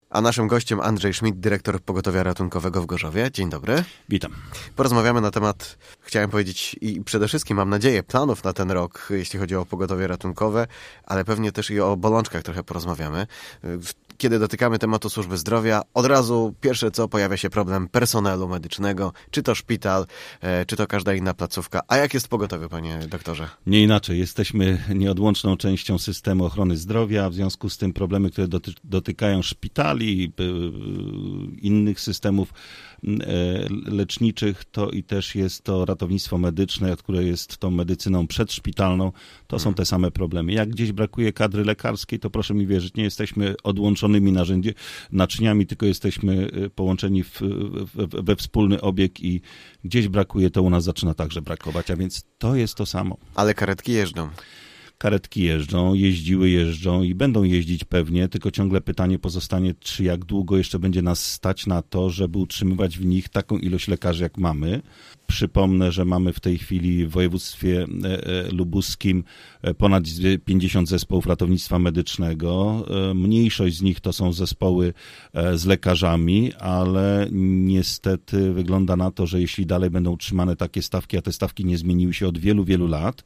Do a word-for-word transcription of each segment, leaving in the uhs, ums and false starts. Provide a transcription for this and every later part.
A naszym gościem Andrzej Schmidt, dyrektor Pogotowia Ratunkowego w Gorzowie. Dzień dobry. Witam. Porozmawiamy na temat, chciałem powiedzieć, i przede wszystkim mam nadzieję, planów na ten rok, jeśli chodzi o pogotowie ratunkowe, ale pewnie też i o bolączkach trochę porozmawiamy. Kiedy dotykamy tematu służby zdrowia, od razu pierwsze co pojawia się problem personelu medycznego, czy to szpital, czy to każda inna placówka. A jak jest pogotowie, panie doktorze? Nie inaczej. Jesteśmy nieodłączną częścią systemu ochrony zdrowia, w związku z tym problemy, które doty- dotykają szpitali, innych systemów leczniczych, to i też jest to ratownictwo medyczne, które jest tą medycyną przedszpitalną, to są te same problemy. Jak gdzieś brakuje kadry lekarskiej, to proszę mi wierzyć, nie jesteśmy odłączonymi narzędzi, naczyniami, tylko jesteśmy połączeni w, w, we wspólny obieg i gdzieś brakuje, to u nas zaczyna także brakować, a więc to jest to samo. Ale karetki jeżdżą. Karetki jeżdżą, jeździły, jeżdżą i będą jeździć pewnie, tylko ciągle pytanie pozostanie, czy jak długo jeszcze będzie nas stać na to, żeby utrzymywać w nich taką ilość lekarzy, jak mamy. Przypomnę, że mamy w tej chwili w województwie lubuskim ponad pięćdziesiąt zespołów ratownictwa medycznego. Mniejszość z nich to są zespoły z lekarzami, ale niestety wygląda na to, że jeśli dalej będą utrzymane takie stawki, a te stawki nie zmieniły się od wielu, wielu lat,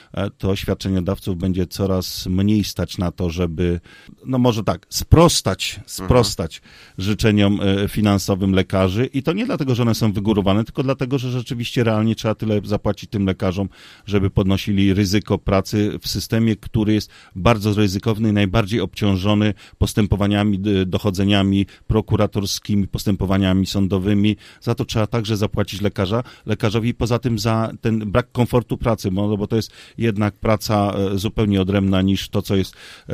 to świadczeniodawców będzie coraz mniej stać na to, żeby, no może tak, sprostać, sprostać mhm. życzeniom finansowym lekarzy i to nie dlatego, że one są wygórowane, tylko dlatego, że rzeczywiście realnie trzeba tyle zapłacić tym lekarzom, żeby podnosili ryzyko pracy w systemie, który jest bardzo ryzykowny i najbardziej obciążony postępowaniami, dochodzeniami prokuratorskimi, postępowaniami sądowymi. Za to trzeba także zapłacić lekarza, lekarzowi, poza tym za ten brak komfortu pracy, bo, bo to jest jednak praca zupełnie odrębna niż to, co jest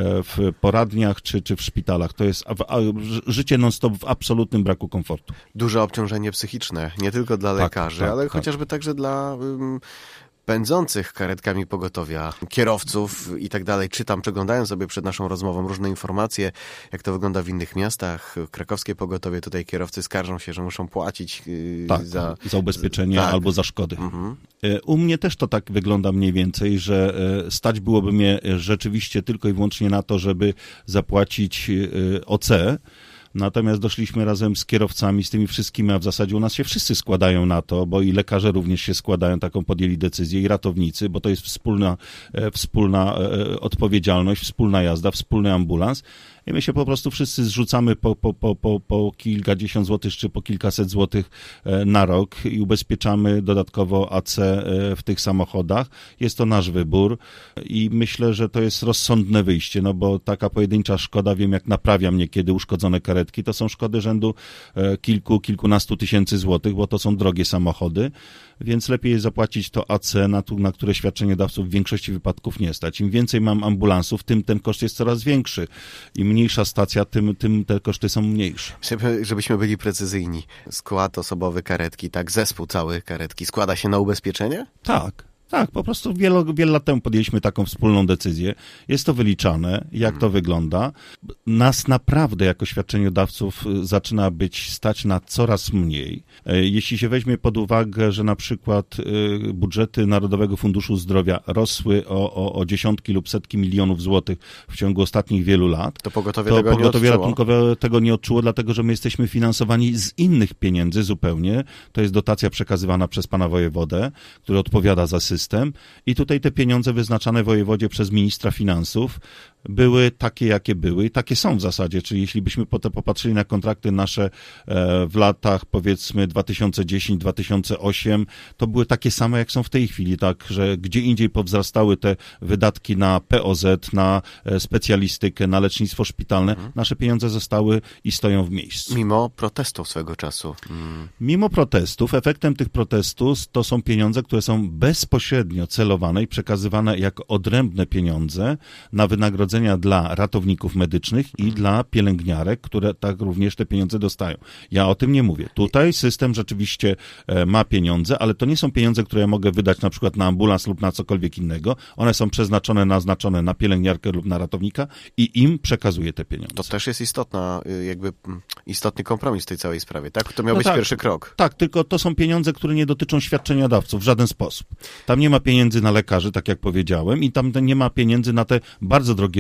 w poradniach czy, czy w szpitalach. To jest życie non-stop w absolutnym braku komfortu. Duże obciążenie psychiczne, nie tylko dla tak, lekarzy, tak, ale tak. chociażby także dla um, pędzących karetkami pogotowia, kierowców i tak dalej. Czytam, przeglądałem sobie przed naszą rozmową różne informacje, jak to wygląda w innych miastach. Krakowskie pogotowie, tutaj kierowcy skarżą się, że muszą płacić yy, tak, za... za ubezpieczenie tak. albo za szkody. Mhm. U mnie też to tak wygląda mniej więcej, że stać byłoby mnie rzeczywiście tylko i wyłącznie na to, żeby zapłacić O C. Natomiast doszliśmy razem z kierowcami, z tymi wszystkimi, a w zasadzie u nas się wszyscy składają na to, bo i lekarze również się składają, taką podjęli decyzję, i ratownicy, bo to jest wspólna, wspólna odpowiedzialność, wspólna jazda, wspólny ambulans. I my się po prostu wszyscy zrzucamy po, po, po, po, po kilkadziesiąt złotych czy po kilkaset złotych na rok i ubezpieczamy dodatkowo A C w tych samochodach. Jest to nasz wybór i myślę, że to jest rozsądne wyjście, no bo taka pojedyncza szkoda, wiem jak naprawiam niekiedy uszkodzone karetki, to są szkody rzędu kilku, kilkunastu tysięcy złotych, bo to są drogie samochody, więc lepiej jest zapłacić to A C, na, tu, na które świadczeniodawców w większości wypadków nie stać. Im więcej mam ambulansów, tym ten koszt jest coraz większy. Im mniejsza stacja, tym, tym te koszty są mniejsze. Żebyśmy byli precyzyjni. Skład osobowy karetki, tak, zespół cały karetki składa się na ubezpieczenie? Tak. Tak, po prostu wiele, wiele lat temu podjęliśmy taką wspólną decyzję. Jest to wyliczane, jak hmm. to wygląda. Nas naprawdę jako świadczeniodawców zaczyna być stać na coraz mniej. Jeśli się weźmie pod uwagę, że na przykład budżety Narodowego Funduszu Zdrowia rosły o, o, o dziesiątki lub setki milionów złotych w ciągu ostatnich wielu lat, to pogotowie, to tego, pogotowie nie ratunkowe tego nie odczuło, dlatego że my jesteśmy finansowani z innych pieniędzy zupełnie. To jest dotacja przekazywana przez pana wojewodę, który odpowiada za system. I tutaj te pieniądze wyznaczane wojewodzie przez ministra finansów były takie, jakie były i takie są w zasadzie, czyli jeśli byśmy potem popatrzyli na kontrakty nasze w latach powiedzmy dwa tysiące dziesiąty do dwa tysiące ósmego, to były takie same, jak są w tej chwili, tak, że gdzie indziej powzrastały te wydatki na P O Z, na specjalistykę, na lecznictwo szpitalne, mhm. nasze pieniądze zostały i stoją w miejscu. Mimo protestów swego czasu. Mm. Mimo protestów, efektem tych protestów to są pieniądze, które są bezpośrednio celowane i przekazywane jako odrębne pieniądze na wynagrodzenie dla ratowników medycznych i dla pielęgniarek, które tak również te pieniądze dostają. Ja o tym nie mówię. Tutaj system rzeczywiście ma pieniądze, ale to nie są pieniądze, które ja mogę wydać na przykład na ambulans lub na cokolwiek innego. One są przeznaczone, naznaczone na pielęgniarkę lub na ratownika i im przekazuję te pieniądze. To też jest istotna, jakby istotny kompromis w tej całej sprawie, tak? To miał no być tak, pierwszy krok. Tak, tylko to są pieniądze, które nie dotyczą świadczeniodawców w żaden sposób. Tam nie ma pieniędzy na lekarzy, tak jak powiedziałem, i tam nie ma pieniędzy na te bardzo drogie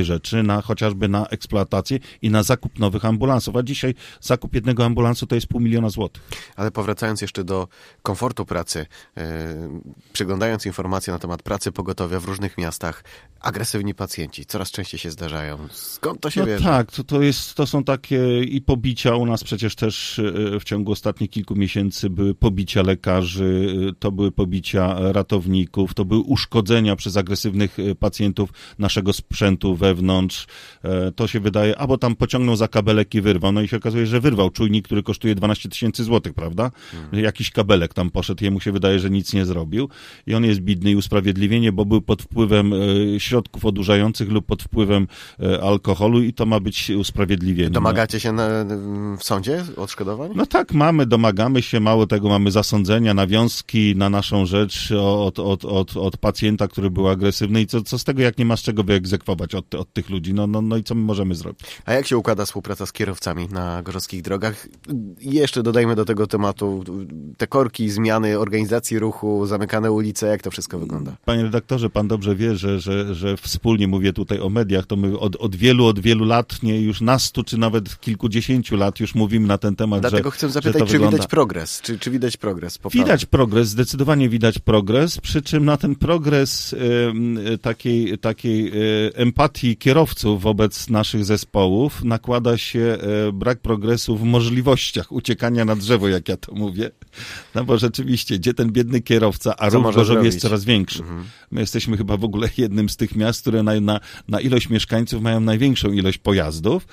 takie rzeczy, na chociażby na eksploatację i na zakup nowych ambulansów. A dzisiaj zakup jednego ambulansu to jest pół miliona złotych. Ale powracając jeszcze do komfortu pracy, yy, przeglądając informacje na temat pracy pogotowia w różnych miastach, agresywni pacjenci coraz częściej się zdarzają. Skąd to się no bierze? Tak, to, to, jest, to są takie i pobicia. U nas przecież też w ciągu ostatnich kilku miesięcy były pobicia lekarzy, to były pobicia ratowników, to były uszkodzenia przez agresywnych pacjentów naszego sprzętu wewnątrz. To się wydaje, albo tam pociągnął za kabelek i wyrwał. No i się okazuje, że wyrwał czujnik, który kosztuje dwanaście tysięcy złotych, prawda? Hmm. Jakiś kabelek tam poszedł, jemu się wydaje, że nic nie zrobił. I on jest bidny i usprawiedliwienie, bo był pod wpływem środków odurzających lub pod wpływem alkoholu i to ma być usprawiedliwienie. Domagacie się na, w sądzie odszkodowań? No tak, mamy, domagamy się, mało tego, mamy zasądzenia, nawiązki na naszą rzecz od, od, od, od pacjenta, który był agresywny i co, co z tego, jak nie ma z czego wyegzekwować od, od tych ludzi, no, no, no i co my możemy zrobić? A jak się układa współpraca z kierowcami na gorzowskich drogach? I jeszcze dodajmy do tego tematu te korki, zmiany organizacji ruchu, zamykane ulice, jak to wszystko wygląda? Panie redaktorze, pan dobrze wie, że, że, że wspólnie mówię tutaj o mediach, to my od, od wielu, od wielu lat, nie już nastu, czy nawet kilkudziesięciu lat już mówimy na ten temat, Dlatego że, chcę zapytać, czy wygląda... widać progres? Czy, czy widać progres? Poprawy? Widać progres, zdecydowanie widać progres, przy czym na ten progres y, takiej, takiej y, empatii kierowców wobec naszych zespołów nakłada się y, brak progresu w możliwościach uciekania na drzewo, jak ja to mówię. No bo rzeczywiście, gdzie ten biedny kierowca, a ruch w Gorzowie jest coraz większy. Mhm. My jesteśmy chyba w ogóle jednym z tych miast, które na, na, na ilość mieszkańców mają największą ilość pojazdów,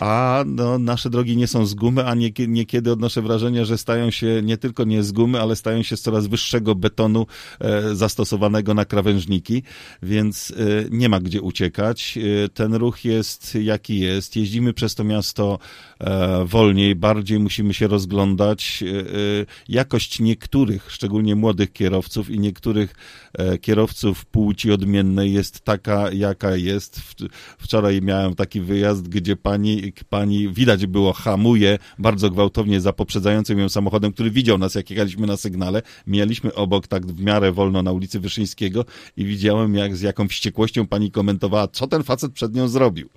a no, nasze drogi nie są z gumy, a nie, niekiedy odnoszę wrażenie, że stają się nie tylko nie z gumy, ale stają się z coraz wyższego betonu e, zastosowanego na krawężniki, więc e, nie ma gdzie uciekać. E, ten ruch jest jaki jest. Jeździmy przez to miasto e, wolniej, bardziej musimy się rozglądać. E, e, jakość niektórych, szczególnie młodych kierowców i niektórych e, kierowców płci odmiennej jest taka, jaka jest. W, wczoraj miałem taki wyjazd, gdzie pani Pani widać było, hamuje bardzo gwałtownie za poprzedzającym ją samochodem, który widział nas, jak jechaliśmy na sygnale. Mijaliśmy obok tak w miarę wolno na ulicy Wyszyńskiego i widziałem, jak z jaką wściekłością pani komentowała, co ten facet przed nią zrobił.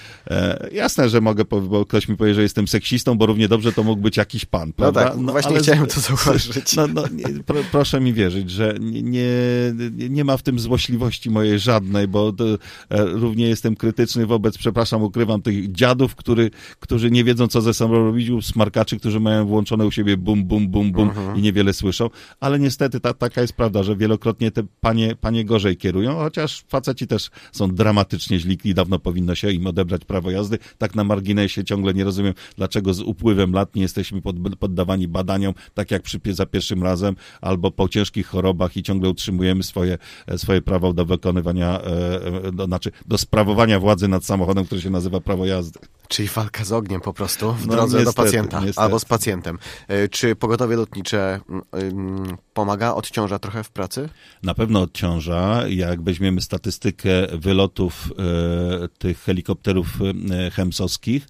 E, jasne, że mogę, bo ktoś mi powie, że jestem seksistą, bo równie dobrze to mógł być jakiś pan, prawda? No tak, no, właśnie ale chciałem to zauważyć. No, no, nie, pro, proszę mi wierzyć, że nie, nie, nie ma w tym złośliwości mojej żadnej, bo to, e, równie jestem krytyczny wobec, przepraszam, ukrywam, tych dziadów, który, którzy nie wiedzą, co ze sobą robić, smarkaczy, którzy mają włączone u siebie bum, bum, bum, bum uh-huh. i niewiele słyszą, ale niestety ta, taka jest prawda, że wielokrotnie te panie, panie gorzej kierują, chociaż faceci też są dramatycznie źli i dawno powinno się im odebrać prawo jazdy. Tak na marginesie ciągle nie rozumiem, dlaczego z upływem lat nie jesteśmy pod, poddawani badaniom, tak jak przy, za pierwszym razem, albo po ciężkich chorobach i ciągle utrzymujemy swoje, swoje prawo do wykonywania, e, do, znaczy do sprawowania władzy nad samochodem, który się nazywa prawo jazdy. Czyli walka z ogniem po prostu w no, drodze niestety, do pacjenta niestety. albo z pacjentem. Czy pogotowie lotnicze pomaga, odciąża trochę w pracy? Na pewno odciąża. Jak weźmiemy statystykę wylotów e, tych helikopterów e, chemsowskich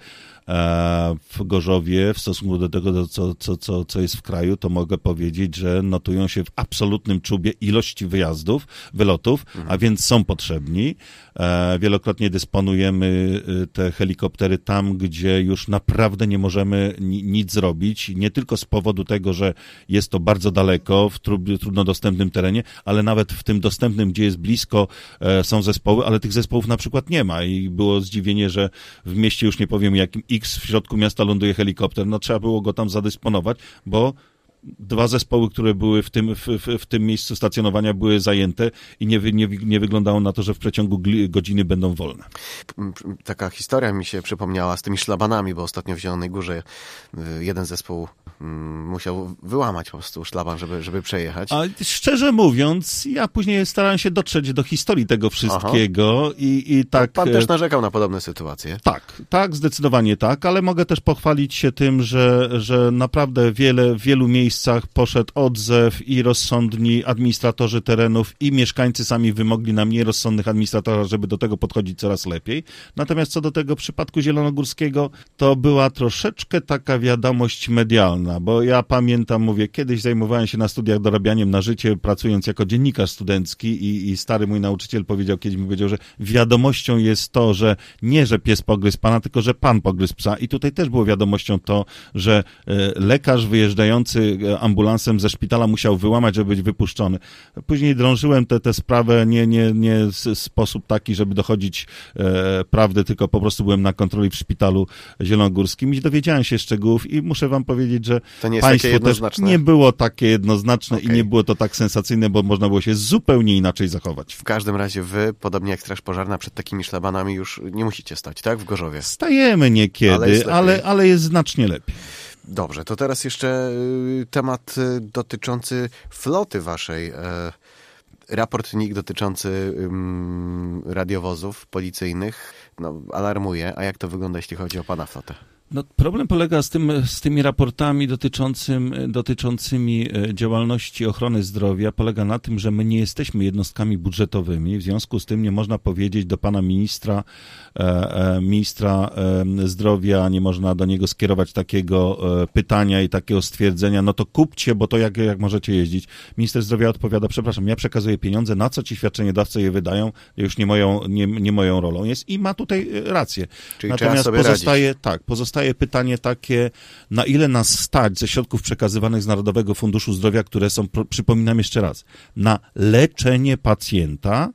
w Gorzowie w stosunku do tego, co, co, co, co jest w kraju, to mogę powiedzieć, że notują się w absolutnym czubie ilości wyjazdów, wylotów, mhm. a więc są potrzebni. Wielokrotnie dysponujemy te helikoptery tam, gdzie już naprawdę nie możemy nic zrobić. Nie tylko z powodu tego, że jest to bardzo daleko, w trudno dostępnym terenie, ale nawet w tym dostępnym, gdzie jest blisko, są zespoły, ale tych zespołów na przykład nie ma. I było zdziwienie, że w mieście, już nie powiem jakim, X w środku miasta ląduje helikopter. No trzeba było go tam zadysponować, bo dwa zespoły, które były w tym, w, w, w tym miejscu stacjonowania, były zajęte i nie, nie, nie wyglądało na to, że w przeciągu godziny będą wolne. Taka historia mi się przypomniała z tymi szlabanami, bo ostatnio w Zielonej Górze jeden zespół musiał wyłamać po prostu szlaban, żeby, żeby przejechać. A szczerze mówiąc, ja później starałem się dotrzeć do historii tego wszystkiego i, i tak... Pan też narzekał na podobne sytuacje. Tak, tak, zdecydowanie tak, ale mogę też pochwalić się tym, że, że naprawdę wiele, w wielu miejscach miejscach poszedł odzew i rozsądni administratorzy terenów i mieszkańcy sami wymogli na mniej rozsądnych administratorach, żeby do tego podchodzić coraz lepiej. Natomiast co do tego przypadku zielonogórskiego, to była troszeczkę taka wiadomość medialna, bo ja pamiętam, mówię, kiedyś zajmowałem się na studiach dorabianiem na życie, pracując jako dziennikarz studencki i, i stary mój nauczyciel powiedział, kiedyś mi powiedział, że wiadomością jest to, że nie, że pies pogryzł pana, tylko że pan pogryzł psa. I tutaj też było wiadomością to, że lekarz wyjeżdżający ambulansem ze szpitala musiał wyłamać, żeby być wypuszczony. Później drążyłem tę sprawę nie, nie, nie w sposób taki, żeby dochodzić e, prawdy, tylko po prostu byłem na kontroli w szpitalu zielonogórskim i dowiedziałem się szczegółów i muszę wam powiedzieć, że to nie jest państwo takie jednoznaczne. Też nie było takie jednoznaczne Okay. i nie było to tak sensacyjne, bo można było się zupełnie inaczej zachować. W każdym razie wy, podobnie jak Straż Pożarna, przed takimi szlabanami już nie musicie stać, tak? W Gorzowie. Stajemy niekiedy, ale jest, ale, ale jest znacznie lepiej. Dobrze, to teraz jeszcze temat dotyczący floty waszej. Raport N I K dotyczący um, radiowozów policyjnych no, alarmuje. A jak to wygląda, jeśli chodzi o pana flotę? No, problem polega z, tym, z tymi raportami dotyczącym, dotyczącymi działalności ochrony zdrowia, polega na tym, że my nie jesteśmy jednostkami budżetowymi, w związku z tym nie można powiedzieć do pana ministra, e, e, ministra e, zdrowia, nie można do niego skierować takiego e, pytania i takiego stwierdzenia, no to kupcie, bo to jak, jak możecie jeździć. Minister zdrowia odpowiada, przepraszam, ja przekazuję pieniądze, na co ci świadczeniodawcy je wydają, już nie moją, nie, nie moją rolą jest i ma tutaj rację. Czyli Natomiast trzeba sobie pozostaje, radzić. tak, pozostaje pytanie takie, na ile nas stać ze środków przekazywanych z Narodowego Funduszu Zdrowia, które są, przypominam jeszcze raz, na leczenie pacjenta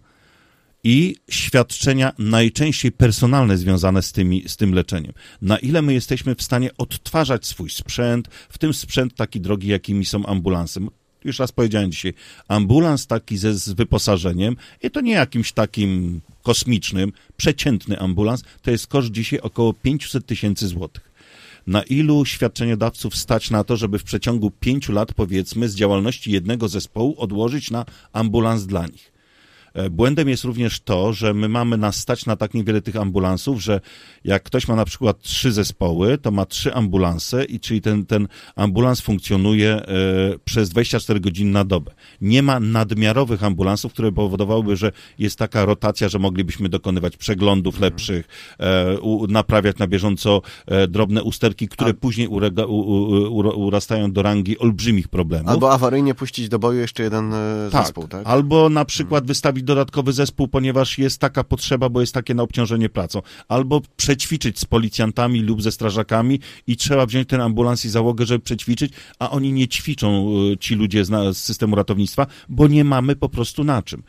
i świadczenia najczęściej personalne związane z, tymi, z tym leczeniem. Na ile my jesteśmy w stanie odtwarzać swój sprzęt, w tym sprzęt taki drogi, jakimi są ambulanse. Już raz powiedziałem dzisiaj, ambulans taki ze, z wyposażeniem i to nie jakimś takim kosmicznym, przeciętny ambulans, to jest koszt dzisiaj około pięćset tysięcy złotych. Na ilu świadczeniodawców stać na to, żeby w przeciągu pięciu lat, powiedzmy, z działalności jednego zespołu odłożyć na ambulans dla nich? Błędem jest również to, że my mamy nas stać na tak niewiele tych ambulansów, że jak ktoś ma na przykład trzy zespoły, to ma trzy ambulanse i czyli ten, ten ambulans funkcjonuje e, przez dwadzieścia cztery godziny na dobę. Nie ma nadmiarowych ambulansów, które powodowałyby, że jest taka rotacja, że moglibyśmy dokonywać przeglądów mhm. lepszych, e, u, naprawiać na bieżąco e, drobne usterki, które A... później urega, u, u, u, urastają do rangi olbrzymich problemów. Albo awaryjnie puścić do boju jeszcze jeden e, tak. zespół, tak? Albo na przykład mhm. wystawić dodatkowy zespół, ponieważ jest taka potrzeba, bo jest takie na obciążenie pracą. Albo przećwiczyć z policjantami lub ze strażakami i trzeba wziąć ten ambulans i załogę, żeby przećwiczyć, a oni nie ćwiczą, ci ludzie z, z systemu ratownictwa, bo nie mamy po prostu na czym.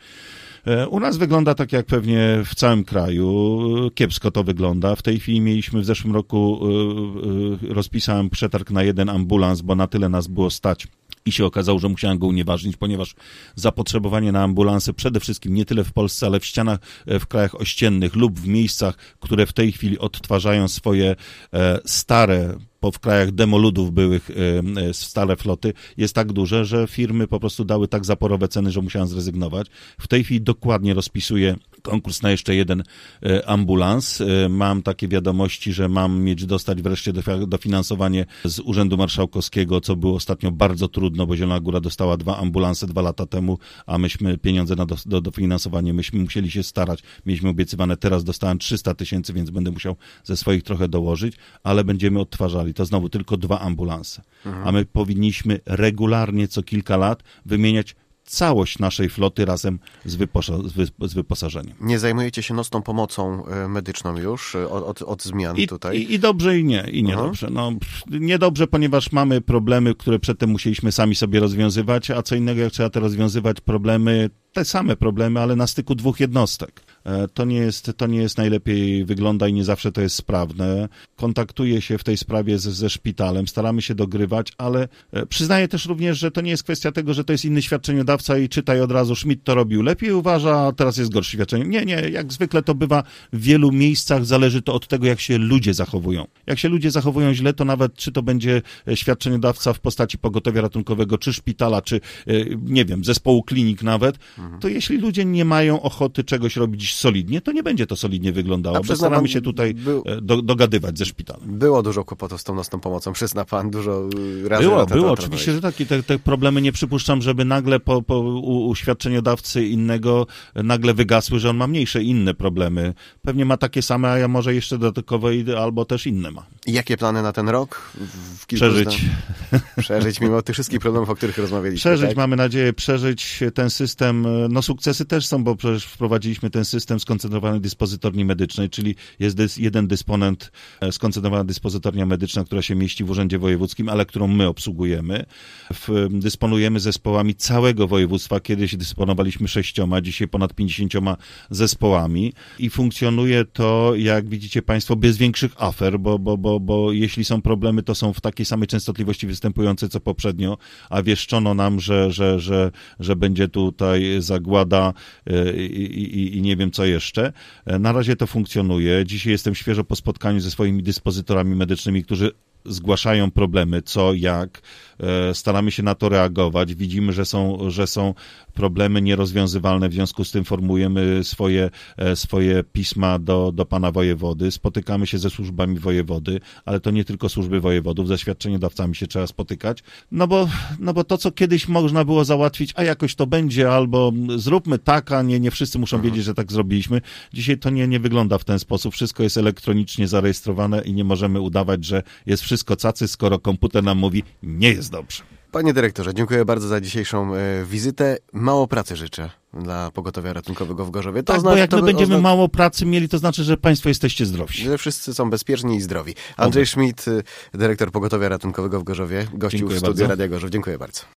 U nas wygląda tak jak pewnie w całym kraju, kiepsko to wygląda. W tej chwili mieliśmy w zeszłym roku, rozpisałem przetarg na jeden ambulans, bo na tyle nas było stać. I się okazało, że musiałem go unieważnić, ponieważ zapotrzebowanie na ambulanse przede wszystkim nie tyle w Polsce, ale w ścianach, w krajach ościennych lub w miejscach, które w tej chwili odtwarzają swoje e, stare, bo w krajach demoludów byłych e, stare floty, jest tak duże, że firmy po prostu dały tak zaporowe ceny, że musiałem zrezygnować. W tej chwili dokładnie rozpisuję konkurs na jeszcze jeden e, ambulans. E, mam takie wiadomości, że mam mieć dostać wreszcie dofinansowanie z Urzędu Marszałkowskiego, co było ostatnio bardzo trudno, bo Zielona Góra dostała dwa ambulanse dwa lata temu, a myśmy pieniądze na do, do, dofinansowanie, myśmy musieli się starać. Mieliśmy obiecywane, teraz dostałem trzysta tysięcy, więc będę musiał ze swoich trochę dołożyć, ale będziemy odtwarzali. To znowu tylko dwa ambulanse. Mhm. A my powinniśmy regularnie co kilka lat wymieniać całość naszej floty razem z, wyposa- z, wy- z wyposażeniem. Nie zajmujecie się nocną pomocą medyczną już od, od, od zmian I, tutaj? I, I dobrze, i nie. I niedobrze. No, niedobrze, ponieważ mamy problemy, które przedtem musieliśmy sami sobie rozwiązywać, a co innego, jak trzeba te rozwiązywać problemy, te same problemy, ale na styku dwóch jednostek. To nie jest, to nie jest najlepiej wygląda i nie zawsze to jest sprawne. Kontaktuję się w tej sprawie ze, ze szpitalem, staramy się dogrywać, ale przyznaję też również, że to nie jest kwestia tego, że to jest inny świadczeniodawca i czytaj od razu, Schmidt to robił lepiej, uważa, a teraz jest gorszy świadczenie. Nie, nie, jak zwykle to bywa w wielu miejscach, zależy to od tego, jak się ludzie zachowują. Jak się ludzie zachowują źle, to nawet czy to będzie świadczeniodawca w postaci pogotowia ratunkowego, czy szpitala, czy nie wiem, zespołu klinik nawet, Mhm. to jeśli ludzie nie mają ochoty czegoś robić solidnie, to nie będzie to solidnie wyglądało, bo staramy się tutaj był, do, dogadywać ze szpitalem. Było dużo kłopotów z tą nocną pomocą, przyzna pan, dużo razy... Było, było, oczywiście, że takie te, te problemy nie przypuszczam, żeby nagle po, po u, u świadczeniodawcy innego nagle wygasły, że on ma mniejsze inne problemy. Pewnie ma takie same, a ja może jeszcze dodatkowe albo też inne ma. I jakie plany na ten rok? W Przeżyć. Zda... Przeżyć mimo tych wszystkich problemów, o których rozmawialiśmy. Przeżyć, tak? mamy nadzieję, przeżyć ten system. No sukcesy też są, bo przecież wprowadziliśmy ten system skoncentrowanej dyspozytorni medycznej, czyli jest dys, jeden dysponent, skoncentrowana dyspozytornia medyczna, która się mieści w Urzędzie Wojewódzkim, ale którą my obsługujemy. W, dysponujemy zespołami całego województwa. Kiedyś dysponowaliśmy sześcioma, dzisiaj ponad pięćdziesięcioma zespołami i funkcjonuje to, jak widzicie państwo, bez większych afer, bo, bo, bo, bo jeśli są problemy, to są w takiej samej częstotliwości występujące co poprzednio, a wieszczono nam, że, że, że, że będzie tutaj zagłada i, i, i nie wiem co jeszcze. Na razie to funkcjonuje. Dzisiaj jestem świeżo po spotkaniu ze swoimi dyspozytorami medycznymi, którzy zgłaszają problemy, co, jak, staramy się na to reagować, widzimy, że są, że są problemy nierozwiązywalne, w związku z tym formujemy swoje, swoje pisma do, do pana wojewody, spotykamy się ze służbami wojewody, ale to nie tylko służby wojewodów, ze świadczeniodawcami się trzeba spotykać, no bo, no bo to, co kiedyś można było załatwić, a jakoś to będzie, albo zróbmy tak, a nie, nie wszyscy muszą wiedzieć, że tak zrobiliśmy. Dzisiaj to nie, nie wygląda w ten sposób, wszystko jest elektronicznie zarejestrowane i nie możemy udawać, że jest wszystko cacy, skoro komputer nam mówi, nie jest dobrze. Panie dyrektorze, dziękuję bardzo za dzisiejszą e, wizytę. Mało pracy życzę dla pogotowia ratunkowego w Gorzowie. To tak, znaczy, bo jak to my by, będziemy ozna... mało pracy mieli, to znaczy, że państwo jesteście zdrowsi. Że wszyscy są bezpieczni i zdrowi. Andrzej Schmidt, dyrektor pogotowia ratunkowego w Gorzowie, gościł Dziękuję w studiu bardzo. Radia Gorzów. Dziękuję bardzo.